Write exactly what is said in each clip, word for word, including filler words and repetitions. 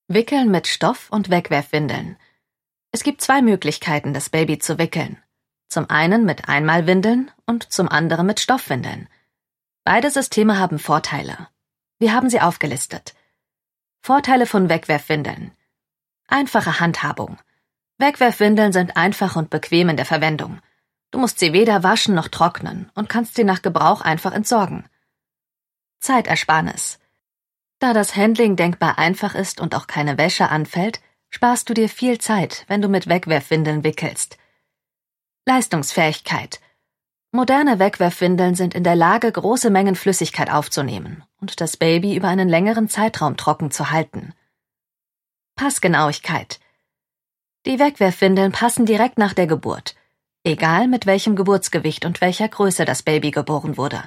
Wickeln mit Stoff- und Wegwerfwindeln. Es gibt zwei Möglichkeiten, das Baby zu wickeln. Zum einen mit Einmalwindeln und zum anderen mit Stoffwindeln. Beide Systeme haben Vorteile. Wir haben sie aufgelistet. Vorteile von Wegwerfwindeln. Einfache Handhabung. Wegwerfwindeln sind einfach und bequem in der Verwendung. Du musst sie weder waschen noch trocknen und kannst sie nach Gebrauch einfach entsorgen. Zeitersparnis. Da das Handling denkbar einfach ist und auch keine Wäsche anfällt, sparst du dir viel Zeit, wenn du mit Wegwerfwindeln wickelst. Leistungsfähigkeit. Moderne Wegwerfwindeln sind in der Lage, große Mengen Flüssigkeit aufzunehmen und das Baby über einen längeren Zeitraum trocken zu halten. Passgenauigkeit. Die Wegwerfwindeln passen direkt nach der Geburt, egal mit welchem Geburtsgewicht und welcher Größe das Baby geboren wurde.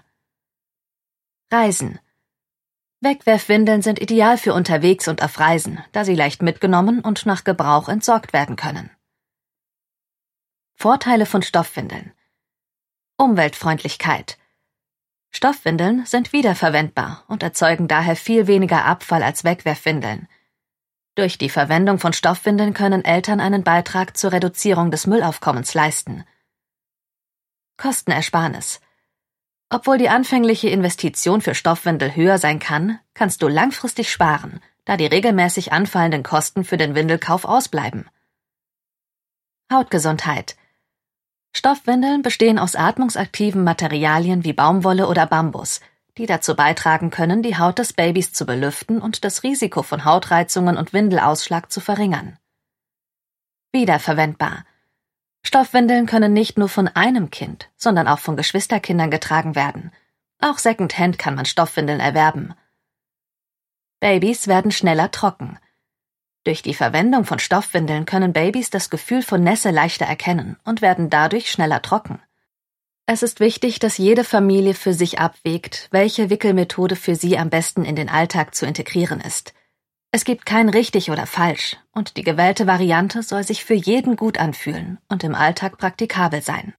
Reisen. Wegwerfwindeln sind ideal für unterwegs und auf Reisen, da sie leicht mitgenommen und nach Gebrauch entsorgt werden können. Vorteile von Stoffwindeln. Umweltfreundlichkeit. Stoffwindeln sind wiederverwendbar und erzeugen daher viel weniger Abfall als Wegwerfwindeln. Durch die Verwendung von Stoffwindeln können Eltern einen Beitrag zur Reduzierung des Müllaufkommens leisten. Kostenersparnis. Obwohl die anfängliche Investition für Stoffwindel höher sein kann, kannst du langfristig sparen, da die regelmäßig anfallenden Kosten für den Windelkauf ausbleiben. Hautgesundheit. Stoffwindeln bestehen aus atmungsaktiven Materialien wie Baumwolle oder Bambus, die dazu beitragen können, die Haut des Babys zu belüften und das Risiko von Hautreizungen und Windelausschlag zu verringern. Wiederverwendbar. Stoffwindeln können nicht nur von einem Kind, sondern auch von Geschwisterkindern getragen werden. Auch Secondhand kann man Stoffwindeln erwerben. Babys werden schneller trocken. Durch die Verwendung von Stoffwindeln können Babys das Gefühl von Nässe leichter erkennen und werden dadurch schneller trocken. Es ist wichtig, dass jede Familie für sich abwägt, welche Wickelmethode für sie am besten in den Alltag zu integrieren ist. Es gibt kein richtig oder falsch, und die gewählte Variante soll sich für jeden gut anfühlen und im Alltag praktikabel sein.